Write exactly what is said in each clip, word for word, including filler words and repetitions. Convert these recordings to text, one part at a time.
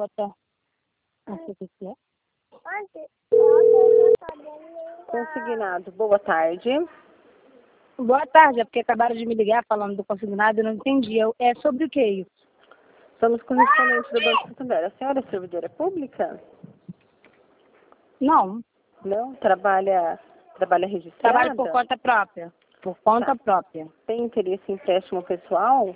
botar. Não sei o que que é. Consignado, boa tarde. Boa tarde, é porque acabaram de me ligar falando do consignado, eu não entendi. Eu, é sobre o que isso? Somos correspondentes do Banco Santander. A senhora é servidora pública? Não, Não? Trabalha, trabalha registrada? trabalho por conta própria. Por conta Tá. própria. Tem interesse em empréstimo pessoal?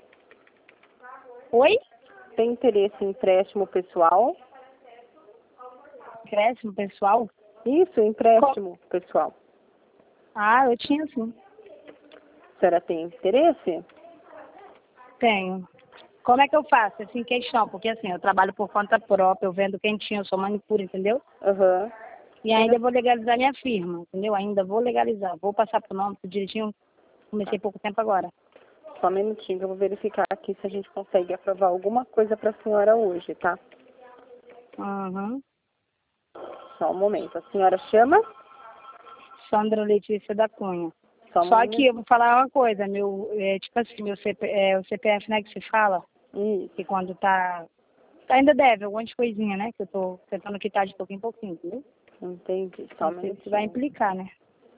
Oi? Tem interesse em empréstimo pessoal? Crescimento pessoal? Isso, empréstimo pessoal. Ah, eu tinha sim. A senhora tem interesse? Tenho. Como é que eu faço? Assim, questão, porque assim, eu trabalho por conta própria, eu vendo quentinho, eu sou manicure, entendeu? Aham. E ainda vou legalizar minha firma, entendeu? Ainda vou legalizar. Vou passar pro nome, tudo direitinho. Comecei pouco tempo agora. Só um minutinho que eu vou verificar aqui se a gente consegue aprovar alguma coisa para a senhora hoje, tá? Uhum. Só um momento. A senhora chama? Sandra Letícia da Cunha. Só um Só momento. que eu vou falar uma coisa, meu, é, tipo assim, meu C P, é, o C P F, né, que se fala, Isso. que quando tá, ainda deve, algumas coisinhas, né, que eu tô tentando quitar de pouquinho em pouquinho, entendeu? Entendi. Só um Não sei se minutinho. vai implicar, né?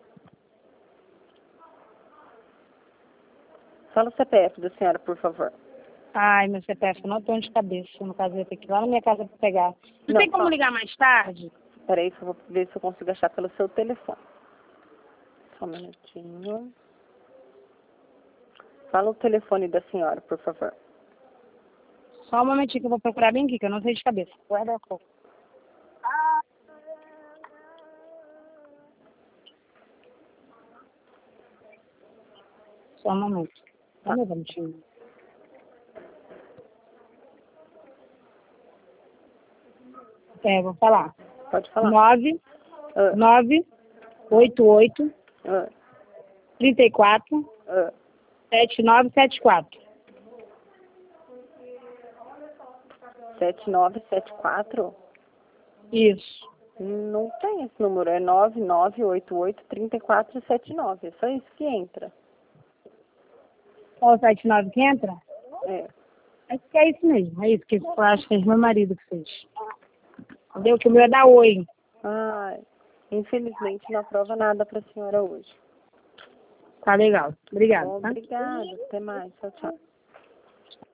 Fala o C P F da senhora, por favor. Ai, meu C P F, eu não tô de cabeça, no caso eu ia ter que ir lá na minha casa pra pegar. Não, Não, tem como só- ligar mais tarde? Peraí, que eu vou ver se eu consigo achar pelo seu telefone. Só um minutinho. Fala o telefone da senhora, por favor. Só um momentinho que eu vou procurar bem aqui, que eu não sei de cabeça. Guarda a pouco. Só um momento. Só um minutinho. É, vou falar. Pode falar. Nove, Ah, nove, oito, oito, ah, trinta e quatro, ah. sete, nove, sete, quatro. sete nove sete quatro? Isso. Não tem esse número. É nove nove oito oito, três quatro sete nove. É só isso que entra. Qual o sete nove que entra? É. Acho que é isso mesmo. É isso que eu acho que é meu marido que fez. Entendeu? Que o meu é da Oi. Ai, infelizmente não aprova nada para a senhora hoje. Tá legal. Obrigada, tá? Obrigada. Até mais. Tchau, tchau.